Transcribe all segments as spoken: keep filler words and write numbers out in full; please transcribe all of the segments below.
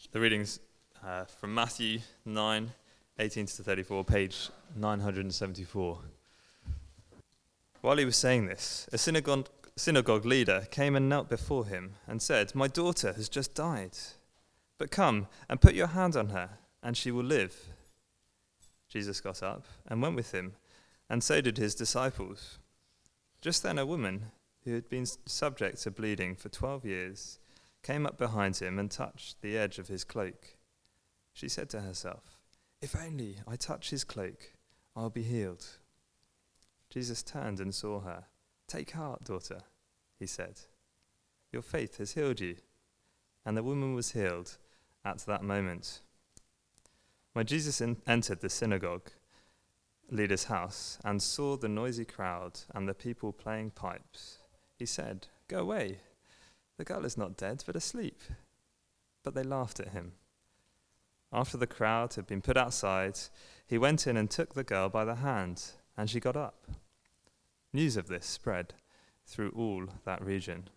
The readings uh, from Matthew nine, eighteen to thirty-four, page nine hundred seventy-four. While he was saying this, a synagogue, synagogue leader came and knelt before him and said, "My daughter has just died, but come and put your hand on her, and she will live." Jesus got up and went with him, and so did his disciples. Just then a woman who had been subject to bleeding for twelve years came up behind him and touched the edge of his cloak. She said to herself, "If only I touch his cloak, I'll be healed." Jesus turned and saw her. "Take heart, daughter," he said. "Your faith has healed you." And the woman was healed at that moment. When Jesus in- entered the synagogue leader's house and saw the noisy crowd and the people playing pipes, he said, "Go away. The girl is not dead, but asleep." But they laughed at him. After the crowd had been put outside, he went in and took the girl by the hand, and she got up. News of this spread through all that region.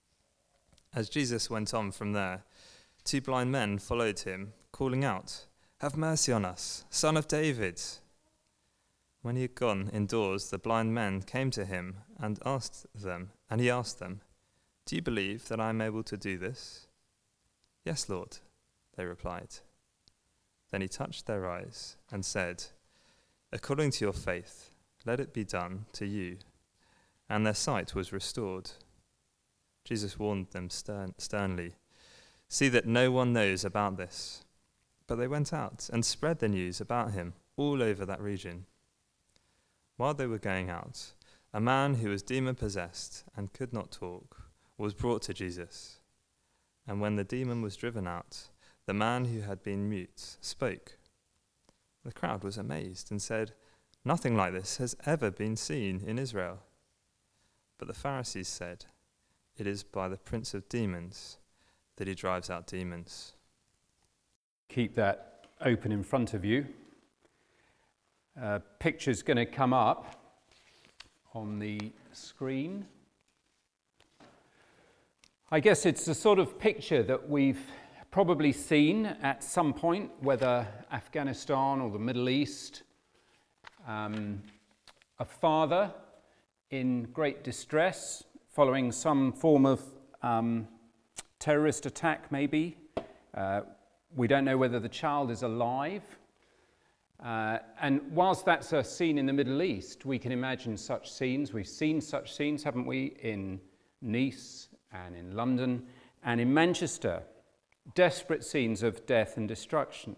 As Jesus went on from there, two blind men followed him, calling out, "Have mercy on us, Son of David." When he had gone indoors, the blind men came to him and asked them, and he asked them, "Do you believe that I am able to do this?" "Yes, Lord," they replied. Then he touched their eyes and said, "According to your faith, let it be done to you." And their sight was restored. Jesus warned them stern, sternly, "See that no one knows about this." But they went out and spread the news about him all over that region. While they were going out, a man who was demon-possessed and could not talk was brought to Jesus. And when the demon was driven out, the man who had been mute spoke. The crowd was amazed and said, "Nothing like this has ever been seen in Israel." But the Pharisees said, "It is by the prince of demons that he drives out demons." Keep that open in front of you. Uh, picture's going to come up on the screen. I guess it's the sort of picture that we've probably seen at some point, whether Afghanistan or the Middle East. Um, a father in great distress following some form of um, terrorist attack, maybe. Uh, we don't know whether the child is alive. Uh, and whilst that's a scene in the Middle East, we can imagine such scenes. We've seen such scenes, haven't we, in Nice and in London and in Manchester. Desperate scenes of death and destruction.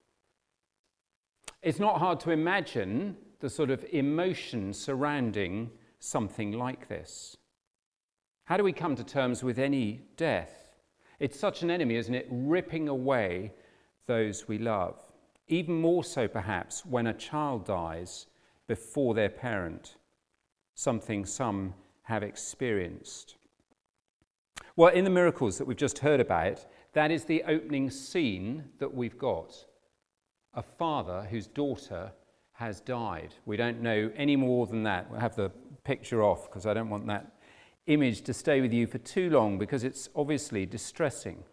It's not hard to imagine the sort of emotion surrounding something like this. How do we come to terms with any death? It's such an enemy, isn't it, ripping away those we love. Even more so, perhaps, when a child dies before their parent, something some have experienced. Well, in the miracles that we've just heard about, that is the opening scene that we've got. A father whose daughter has died. We don't know any more than that. We'll have the picture off because I don't want that image to stay with you for too long because it's obviously distressing.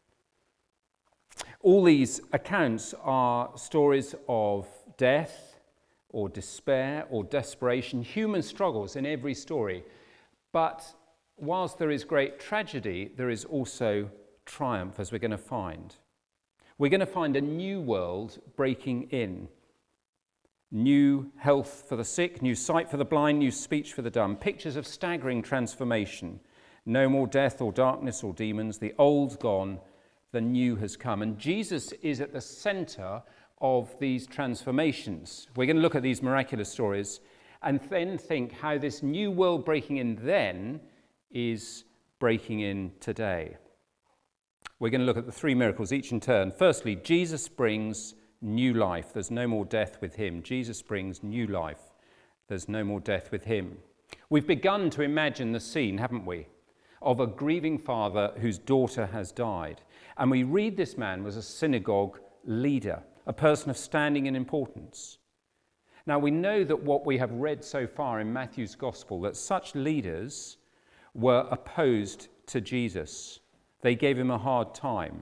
All these accounts are stories of death or despair or desperation, human struggles in every story. But whilst there is great tragedy, there is also triumph, as we're going to find. We're going to find a new world breaking in. New health for the sick, new sight for the blind, new speech for the dumb. Pictures of staggering transformation. No more death or darkness or demons. The old gone, the new has come. And Jesus is at the center of these transformations. We're going to look at these miraculous stories and then think how this new world breaking in then is breaking in today. We're going to look at the three miracles, each in turn. Firstly, Jesus brings new life. There's no more death with him. Jesus brings new life. There's no more death with him. We've begun to imagine the scene, haven't we, of a grieving father whose daughter has died. And we read this man was a synagogue leader, a person of standing and importance. Now, we know that what we have read so far in Matthew's gospel, that such leaders were opposed to Jesus. They gave him a hard time.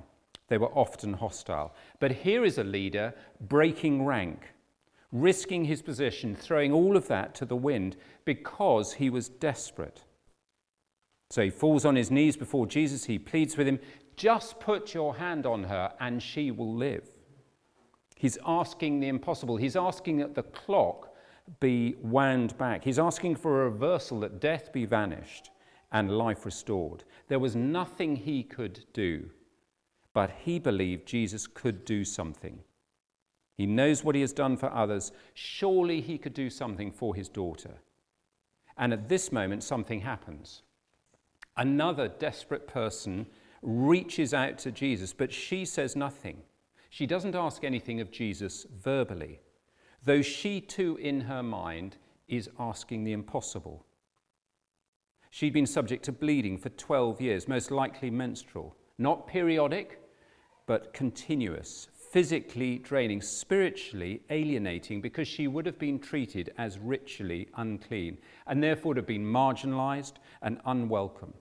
They were often hostile. But here is a leader breaking rank, risking his position, throwing all of that to the wind because he was desperate. So he falls on his knees before Jesus. He pleads with him, just put your hand on her and she will live. He's asking the impossible. He's asking that the clock be wound back. He's asking for a reversal, that death be vanished and life restored. There was nothing he could do, but he believed Jesus could do something. He knows what he has done for others. Surely he could do something for his daughter. And at this moment, something happens. Another desperate person reaches out to Jesus, but she says nothing. She doesn't ask anything of Jesus verbally, though she too, in her mind, is asking the impossible. She'd been subject to bleeding for twelve years, most likely menstrual, not periodic, but continuous, physically draining, spiritually alienating, because she would have been treated as ritually unclean and therefore would have been marginalized and unwelcome.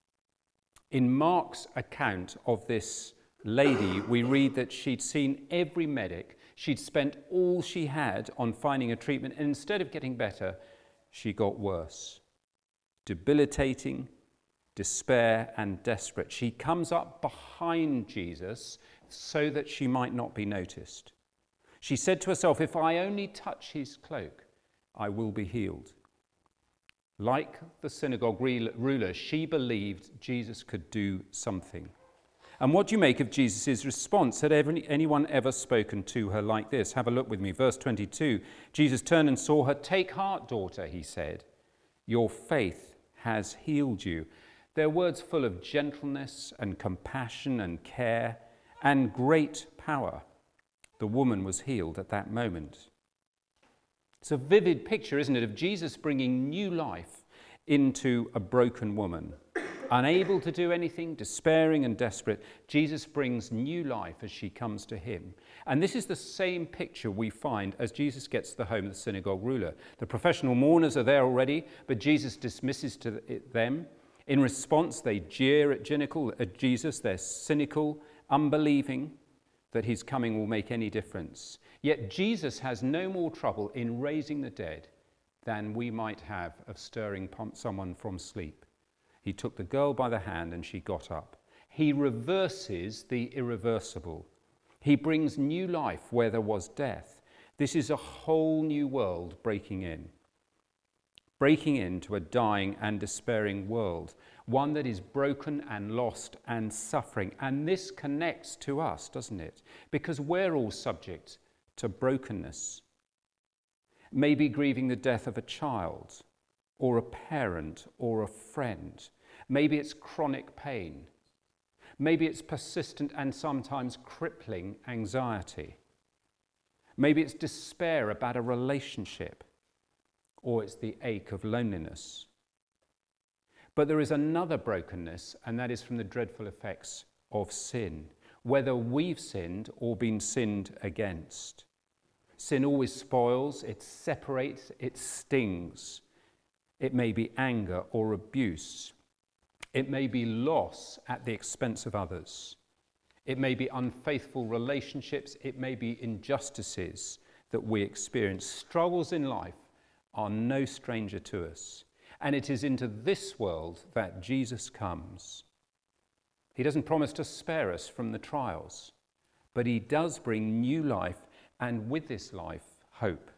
In Mark's account of this lady, we read that she'd seen every medic. She'd spent all she had on finding a treatment, and instead of getting better, she got worse. Debilitating, despair, and desperate. She comes up behind Jesus so that she might not be noticed. She said to herself, if I only touch his cloak, I will be healed. Like the synagogue ruler, she believed Jesus could do something. And what do you make of Jesus' response? Had anyone ever spoken to her like this? Have a look with me. Verse twenty-two. Jesus turned and saw her. Take heart, daughter, he said. Your faith has healed you. They're words full of gentleness and compassion and care and great power. The woman was healed at that moment. It's a vivid picture, isn't it, of Jesus bringing new life into a broken woman. Unable to do anything, despairing and desperate, Jesus brings new life as she comes to him. And this is the same picture we find as Jesus gets to the home of the synagogue ruler. The professional mourners are there already, but Jesus dismisses to them. In response, they jeer at Jesus. They're cynical, unbelieving that his coming will make any difference. Yet Jesus has no more trouble in raising the dead than we might have of stirring someone from sleep. He took the girl by the hand and she got up. He reverses the irreversible. He brings new life where there was death. This is a whole new world breaking in. Breaking into a dying and despairing world. One that is broken and lost and suffering. And this connects to us, doesn't it? Because we're all subject to brokenness. Maybe grieving the death of a child, or a parent, or a friend. Maybe it's chronic pain. Maybe it's persistent and sometimes crippling anxiety. Maybe it's despair about a relationship, or it's the ache of loneliness. But there is another brokenness, and that is from the dreadful effects of sin, whether we've sinned or been sinned against. Sin always spoils, it separates, it stings. It may be anger or abuse. It may be loss at the expense of others. It may be unfaithful relationships. It may be injustices that we experience. Struggles in life are no stranger to us. And it is into this world that Jesus comes. He doesn't promise to spare us from the trials, but he does bring new life, and with this life, hope.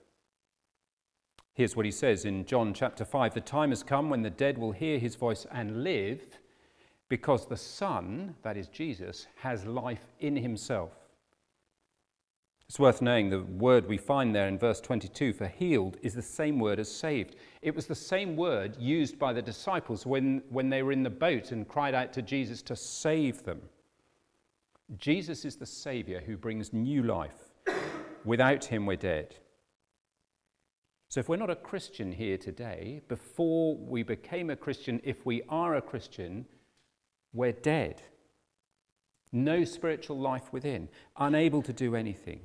Here's what he says in John chapter five. The time has come when the dead will hear his voice and live, because the Son, that is Jesus, has life in himself. It's worth knowing the word we find there in verse twenty-two for healed is the same word as saved. It was the same word used by the disciples when, when they were in the boat and cried out to Jesus to save them. Jesus is the Saviour who brings new life. Without him, we're dead. So if we're not a Christian here today, before we became a Christian, if we are a Christian, we're dead. No spiritual life within, unable to do anything.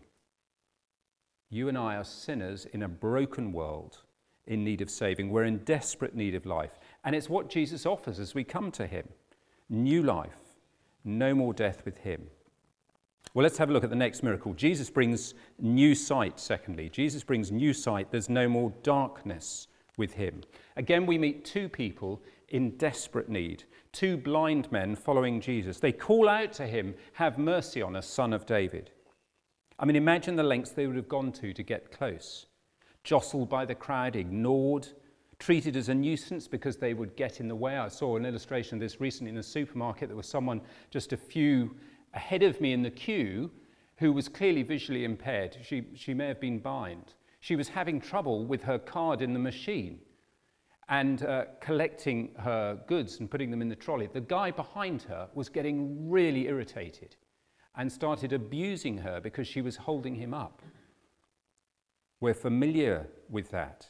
You and I are sinners in a broken world in need of saving. We're in desperate need of life. And it's what Jesus offers as we come to him. New life, no more death with him. Well, let's have a look at the next miracle. Jesus brings new sight, secondly. Jesus brings new sight. There's no more darkness with him. Again, we meet two people in desperate need, two blind men following Jesus. They call out to him, "Have mercy on us, Son of David." I mean, imagine the lengths they would have gone to to get close. Jostled by the crowd, ignored, treated as a nuisance because they would get in the way. I saw an illustration of this recently in the supermarket. There was someone just a few ahead of me in the queue who was clearly visually impaired. She, she may have been blind. She was having trouble with her card in the machine and uh, collecting her goods and putting them in the trolley. The guy behind her was getting really irritated and started abusing her because she was holding him up. We're familiar with that.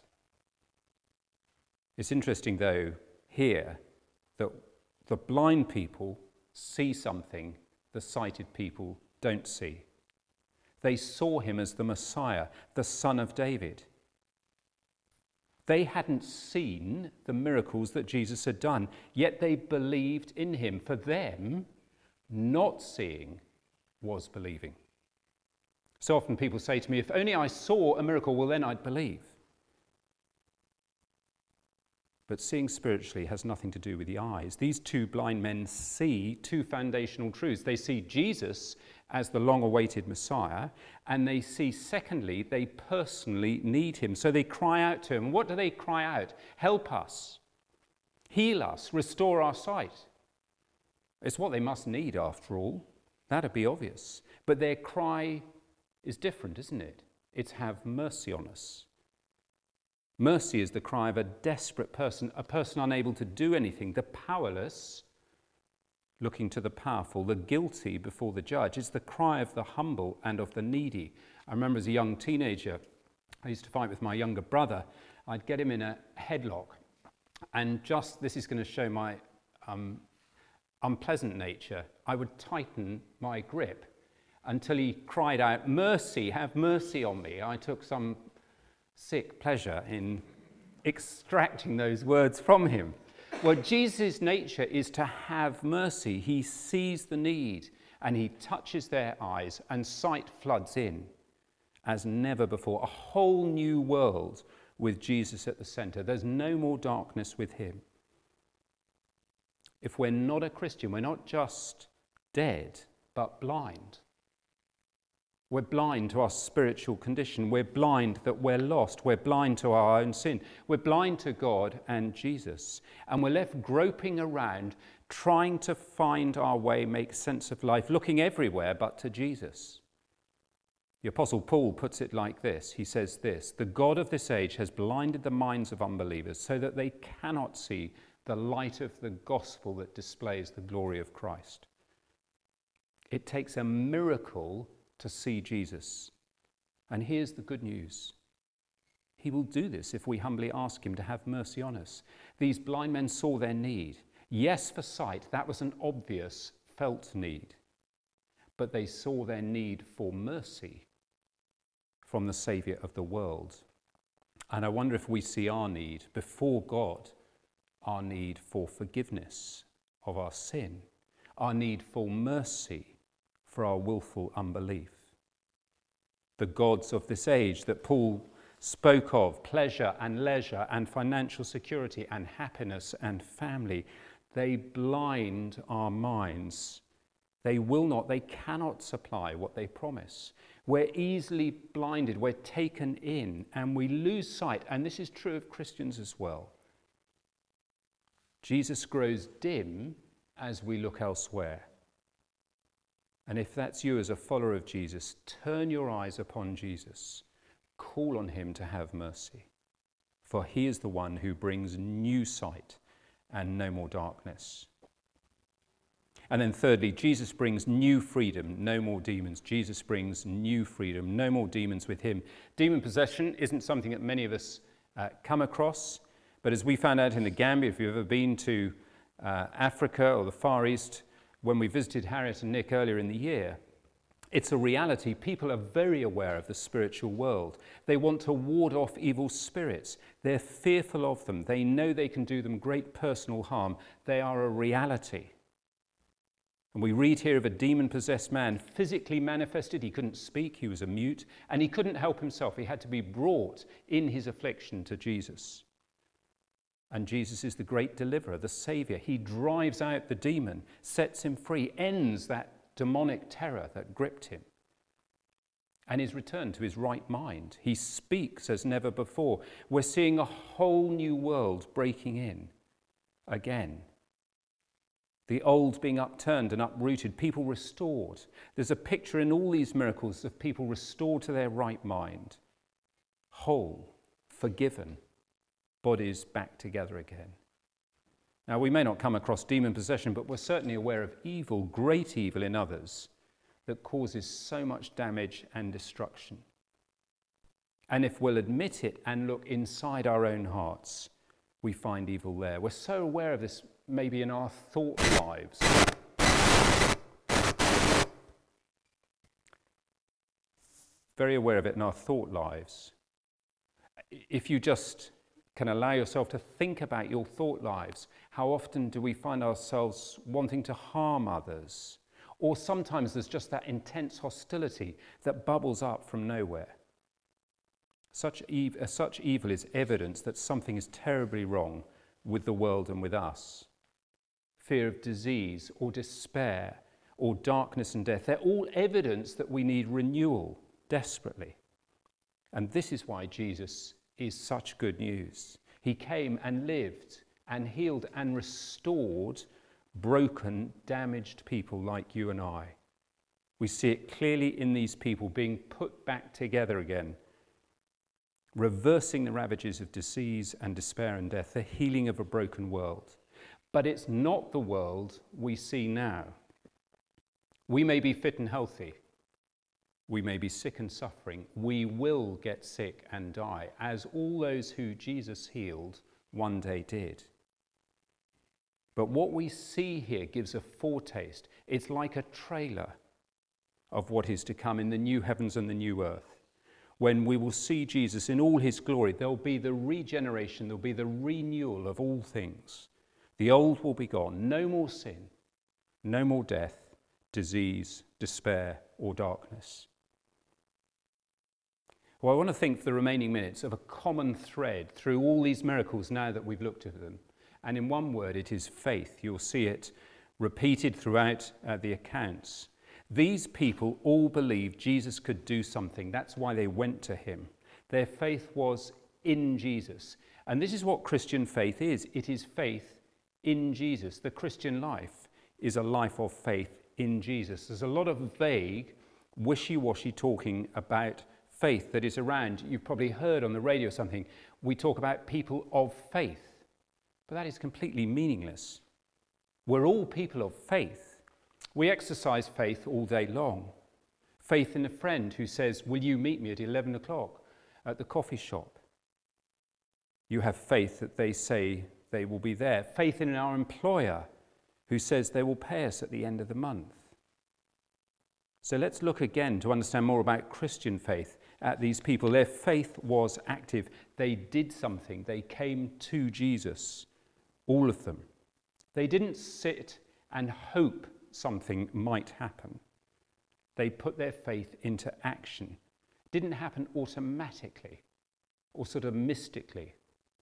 It's interesting, though, here that the blind people see something the sighted people don't see. They saw him as the Messiah, the Son of David. They hadn't seen the miracles that Jesus had done, yet they believed in him. For them, not seeing was believing. So often people say to me, if only I saw a miracle, well, then I'd believe. But seeing spiritually has nothing to do with the eyes. These two blind men see two foundational truths. They see Jesus as the long-awaited Messiah, and they see, secondly, they personally need him. So they cry out to him. What do they cry out? Help us, heal us, restore our sight. It's what they must need, after all. That'd be obvious. But their cry is different, isn't it? It's have mercy on us. Mercy is the cry of a desperate person, a person unable to do anything, the powerless looking to the powerful, the guilty before the judge. It's the cry of the humble and of the needy. I remember as a young teenager, I used to fight with my younger brother. I'd get him in a headlock, and just, this is going to show my um, unpleasant nature, I would tighten my grip until he cried out, "Mercy, have mercy on me." I took some sick pleasure in extracting those words from him. Well, Jesus' nature is to have mercy. He sees the need and he touches their eyes, and sight floods in as never before. A whole new world with Jesus at the center. There's no more darkness with him. If we're not a Christian, we're not just dead, but blind. We're blind to our spiritual condition. We're blind that we're lost. We're blind to our own sin. We're blind to God and Jesus. And we're left groping around, trying to find our way, make sense of life, looking everywhere but to Jesus. The Apostle Paul puts it like this. He says this: "The God of this age has blinded the minds of unbelievers so that they cannot see the light of the gospel that displays the glory of Christ." It takes a miracle to see Jesus. And here's the good news. He will do this if we humbly ask him to have mercy on us. These blind men saw their need. Yes, for sight, that was an obvious, felt need. But they saw their need for mercy from the Saviour of the world. And I wonder if we see our need before God, our need for forgiveness of our sin, our need for mercy for our willful unbelief. The gods of this age that Paul spoke of, pleasure and leisure and financial security and happiness and family, they blind our minds. They will not, they cannot supply what they promise. We're easily blinded, we're taken in, and we lose sight. And this is true of Christians as well. Jesus grows dim as we look elsewhere. And if that's you as a follower of Jesus, turn your eyes upon Jesus. Call on him to have mercy. For he is the one who brings new sight and no more darkness. And then thirdly, Jesus brings new freedom, no more demons. Jesus brings new freedom, no more demons with him. Demon possession isn't something that many of us uh, come across. But as we found out in the Gambia, if you've ever been to uh, Africa or the Far East, when we visited Harriet and Nick earlier in the year, it's a reality. People are very aware of the spiritual world. They want to ward off evil spirits. They're fearful of them. They know they can do them great personal harm. They are a reality. And we read here of a demon-possessed man physically manifested. He couldn't speak, he was a mute, and he couldn't help himself. He had to be brought in his affliction to Jesus. And Jesus is the great deliverer, the saviour. He drives out the demon, sets him free, ends that demonic terror that gripped him, and is returned to his right mind. He speaks as never before. We're seeing a whole new world breaking in again. The old being upturned and uprooted, people restored. There's a picture in all these miracles of people restored to their right mind, whole, forgiven, bodies back together again. Now, we may not come across demon possession, but we're certainly aware of evil, great evil in others that causes so much damage and destruction. And if we'll admit it and look inside our own hearts, we find evil there. We're so aware of this maybe in our thought lives. Very aware of it in our thought lives. If you just can allow yourself to think about your thought lives, how often do we find ourselves wanting to harm others? Or sometimes there's just that intense hostility that bubbles up from nowhere. Such, ev- uh, such evil is evidence that something is terribly wrong with the world and with us. Fear of disease or despair or darkness and death, they're all evidence that we need renewal desperately. And this is why Jesus is such good news. He came and lived and healed and restored broken, damaged people like you and I. We see it clearly in these people being put back together again, reversing the ravages of disease and despair and death, the healing of a broken world. But it's not the world we see now. We may be fit and healthy. We may be sick and suffering. We will get sick and die, as all those who Jesus healed one day did. But what we see here gives a foretaste. It's like a trailer of what is to come in the new heavens and the new earth. When we will see Jesus in all his glory, there'll be the regeneration, there'll be the renewal of all things. The old will be gone. No more sin, no more death, disease, despair, or darkness. Well, I want to think for the remaining minutes of a common thread through all these miracles now that we've looked at them. And in one word, it is faith. You'll see it repeated throughout uh, the accounts. These people all believed Jesus could do something. That's why they went to him. Their faith was in Jesus. And this is what Christian faith is. It is faith in Jesus. The Christian life is a life of faith in Jesus. There's a lot of vague, wishy-washy talking about faith that is around. You've probably heard on the radio something. We talk about people of faith. But that is completely meaningless. We're all people of faith. We exercise faith all day long. Faith in a friend who says, will you meet me at eleven o'clock at the coffee shop? You have faith that they say they will be there. Faith in our employer who says they will pay us at the end of the month. So let's look again to understand more about Christian faith at these people. Their faith was active. They did something. They came to Jesus. All of them. They didn't sit and hope something might happen. They put their faith into action. It didn't happen automatically or sort of mystically.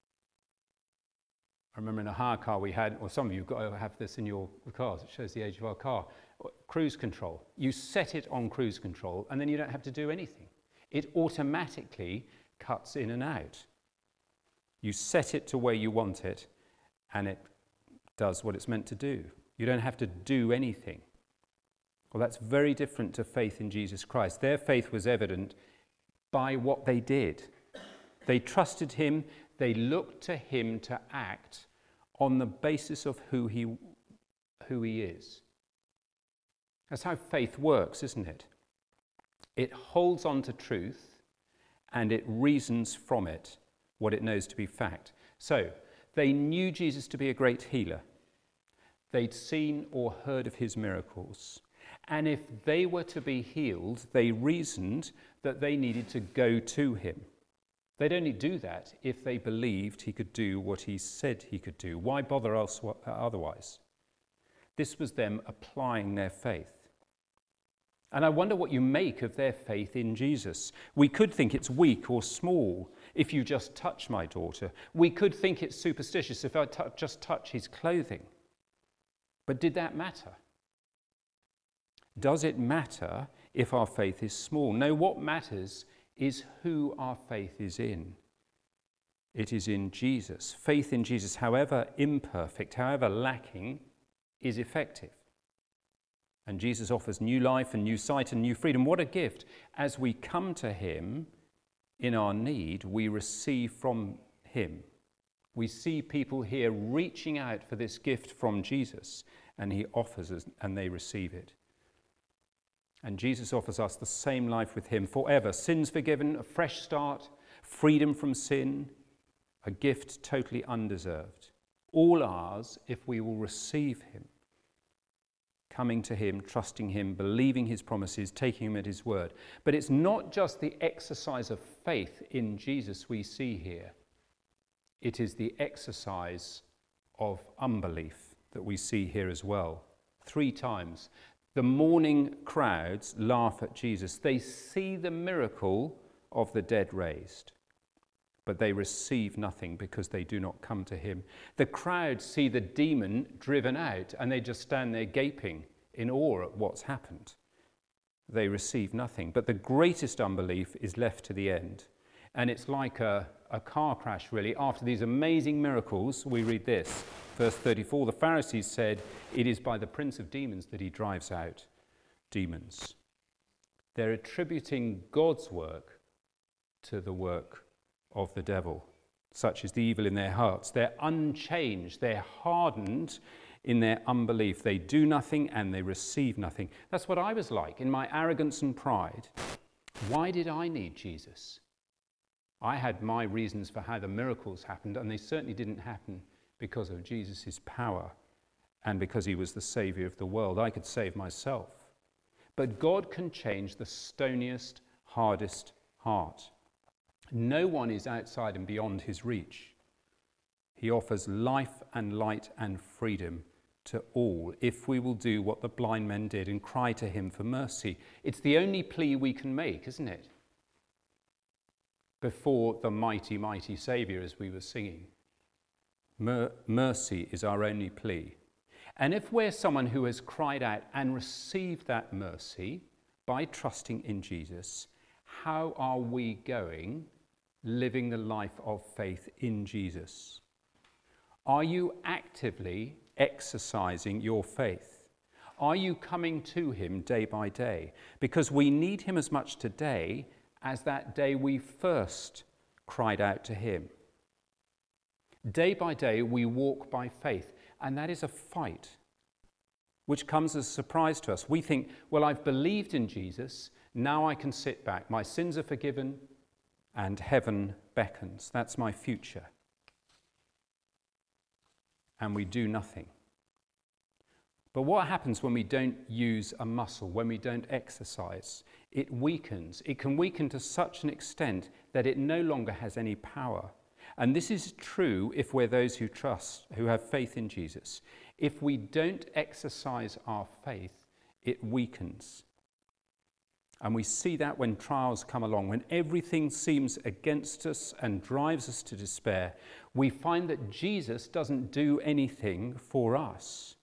I remember in a hire car we had, or some of you have got to have this in your cars, it shows the age of our car, cruise control. You set it on cruise control and then you don't have to do anything. It automatically cuts in and out. You set it to where you want it and it does what it's meant to do. You don't have to do anything. Well, that's very different to faith in Jesus Christ. Their faith was evident by what they did. They trusted him. They looked to him to act on the basis of who he, who he is. That's how faith works, isn't it? It holds on to truth and it reasons from it what it knows to be fact. So, they knew Jesus to be a great healer. They'd seen or heard of his miracles. And if they were to be healed, they reasoned that they needed to go to him. They'd only do that if they believed he could do what he said he could do. Why bother else otherwise? This was them applying their faith. And I wonder what you make of their faith in Jesus. We could think it's weak or small if you just touch my daughter. We could think it's superstitious if I t- just touch his clothing. But did that matter? Does it matter if our faith is small? No, what matters is who our faith is in. It is in Jesus. Faith in Jesus, however imperfect, however lacking, is effective. And Jesus offers new life and new sight and new freedom. What a gift. As we come to him in our need, we receive from him. We see people here reaching out for this gift from Jesus, and he offers us, and they receive it. And Jesus offers us the same life with him forever. Sins forgiven, a fresh start, freedom from sin, a gift totally undeserved. All ours if we will receive him. Coming to him, trusting him, believing his promises, taking him at his word. But it's not just the exercise of faith in Jesus we see here. It is the exercise of unbelief that we see here as well. Three times. The mourning crowds laugh at Jesus. They see the miracle of the dead raised, but they receive nothing because they do not come to him. The crowd see the demon driven out, and they just stand there gaping in awe at what's happened. They receive nothing. But the greatest unbelief is left to the end. And it's like a, a car crash, really. After these amazing miracles, we read this, verse thirty-four, the Pharisees said, "It is by the prince of demons that he drives out demons." They're attributing God's work to the work of the devil. Such is the evil in their hearts. They're unchanged. They're hardened in their unbelief. They do nothing and they receive nothing. That's what I was like in my arrogance and pride. Why did I need Jesus? I had my reasons for how the miracles happened, and they certainly didn't happen because of Jesus' power and because he was the Saviour of the world. I could save myself. But God can change the stoniest, hardest heart. No one is outside and beyond his reach. He offers life and light and freedom to all if we will do what the blind men did and cry to him for mercy. It's the only plea we can make, isn't it? Before the mighty, mighty Saviour, as we were singing. Mer- mercy is our only plea. And if we're someone who has cried out and received that mercy by trusting in Jesus, how are we going living the life of faith in Jesus? Are you actively exercising your faith? Are you coming to him day by day? Because we need him as much today as that day we first cried out to him. Day by day we walk by faith, and that is a fight which comes as a surprise to us. We think, well, I've believed in Jesus, now I can sit back. My sins are forgiven and heaven beckons. That's my future. And we do nothing. But what happens when we don't use a muscle, when we don't exercise? It weakens. It can weaken to such an extent that it no longer has any power. And this is true if we're those who trust, who have faith in Jesus. If we don't exercise our faith, it weakens. And we see that when trials come along, when everything seems against us and drives us to despair, we find that Jesus doesn't do anything for us.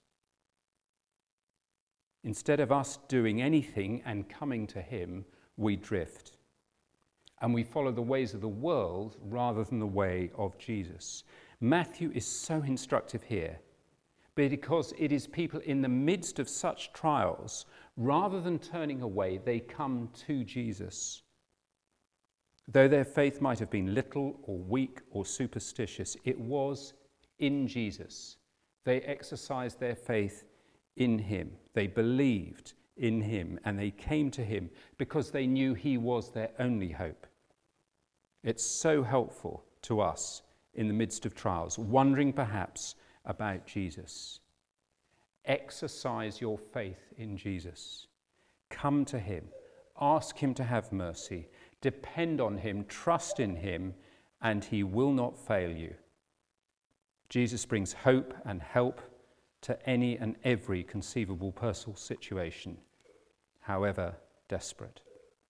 Instead of us doing anything and coming to him, we drift. And we follow the ways of the world rather than the way of Jesus. Matthew is so instructive here, because it is people in the midst of such trials, rather than turning away, they come to Jesus. Though their faith might have been little or weak or superstitious, it was in Jesus. They exercised their faith in him. They believed in him, and they came to him because they knew he was their only hope. It's so helpful to us in the midst of trials, wondering perhaps about Jesus. Exercise your faith in Jesus. Come to him. Ask him to have mercy. Depend on him. Trust in him, and he will not fail you. Jesus brings hope and help to any and every conceivable personal situation, however desperate.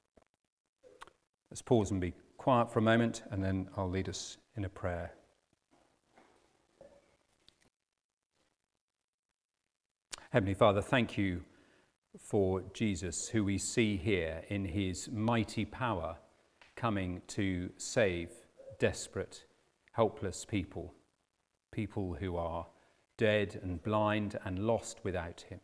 Let's pause and be quiet for a moment, and then I'll lead us in a prayer. Heavenly Father, thank you for Jesus, who we see here in his mighty power coming to save desperate, helpless people, people who are dead and blind and lost without him.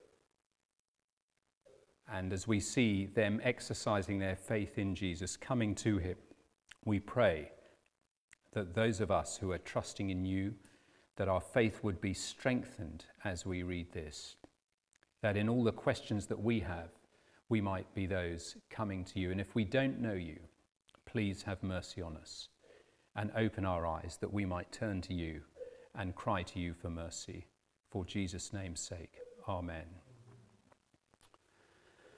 And as we see them exercising their faith in Jesus, coming to him, we pray that those of us who are trusting in you, that our faith would be strengthened as we read this, that in all the questions that we have, we might be those coming to you. And if we don't know you, please have mercy on us and open our eyes that we might turn to you and cry to you for mercy. For Jesus' name's sake, amen.